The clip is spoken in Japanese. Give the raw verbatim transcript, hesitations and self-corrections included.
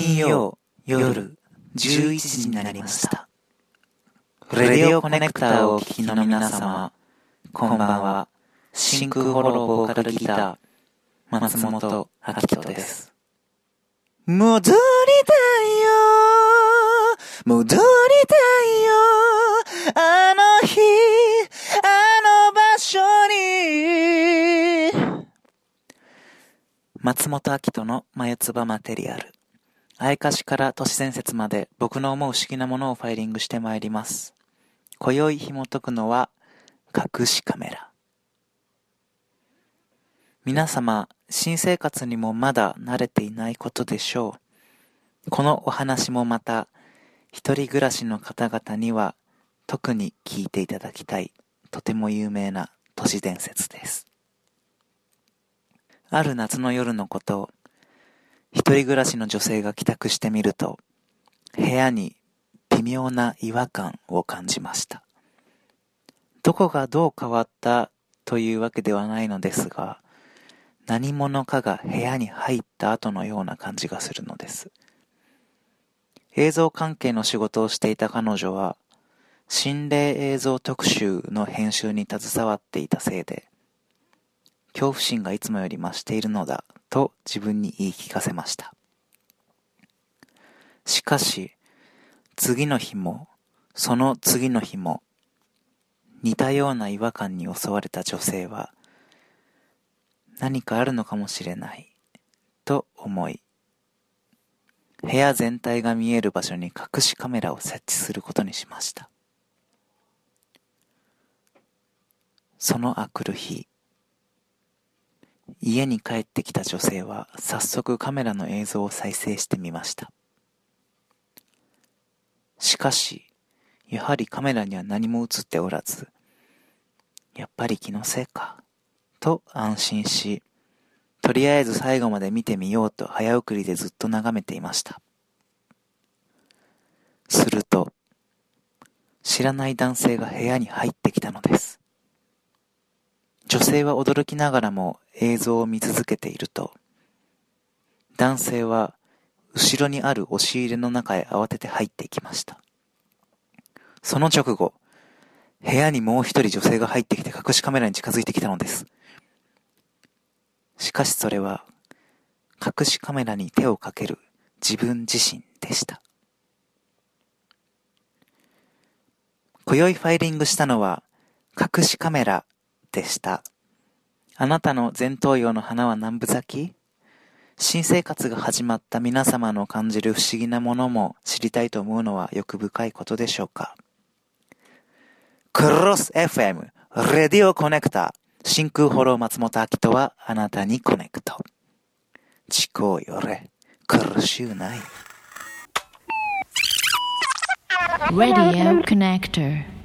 金曜夜じゅういちじになりました。レディオコネクターをお聞きの皆様、こんばんは。真空ホローボーカルギター、松本明人です。戻りたいよ、戻りたいよ、あの日、あの場所に。松本明人の眉唾マテリアル。あやかしから都市伝説まで僕の思う不思議なものをファイリングしてまいります。今宵紐解くのは隠しカメラ。皆様、新生活にもまだ慣れていないことでしょう。このお話もまた一人暮らしの方々には特に聞いていただきたいとても有名な都市伝説です。ある夏の夜のことを一人暮らしの女性が帰宅してみると、部屋に微妙な違和感を感じました。どこがどう変わったというわけではないのですが、何者かが部屋に入った後のような感じがするのです。映像関係の仕事をしていた彼女は、心霊映像特集の編集に携わっていたせいで、恐怖心がいつもより増しているのだと自分に言い聞かせました。しかし、次の日も、その次の日も、似たような違和感に襲われた女性は、何かあるのかもしれないと思い、部屋全体が見える場所に隠しカメラを設置することにしました。そのあくる日、家に帰ってきた女性は早速カメラの映像を再生してみました。しかし、やはりカメラには何も映っておらず、やっぱり気のせいか、と安心し、とりあえず最後まで見てみようと早送りでずっと眺めていました。すると、知らない男性が部屋に入ってきたのです。女性は驚きながらも映像を見続けていると、男性は後ろにある押し入れの中へ慌てて入っていきました。その直後、部屋にもう一人女性が入ってきて隠しカメラに近づいてきたのです。しかしそれは、隠しカメラに手をかける自分自身でした。今宵ファイリングしたのは、隠しカメラでした。あなたの前頭葉の花は何分咲き？新生活が始まった皆様の感じる不思議なものも知りたいと思うのは欲深いことでしょうか。クロス エフエム レディオコネクタ真空ホロー松本明人はあなたにコネクト。地高よれ苦しゅうない。 Radio Connector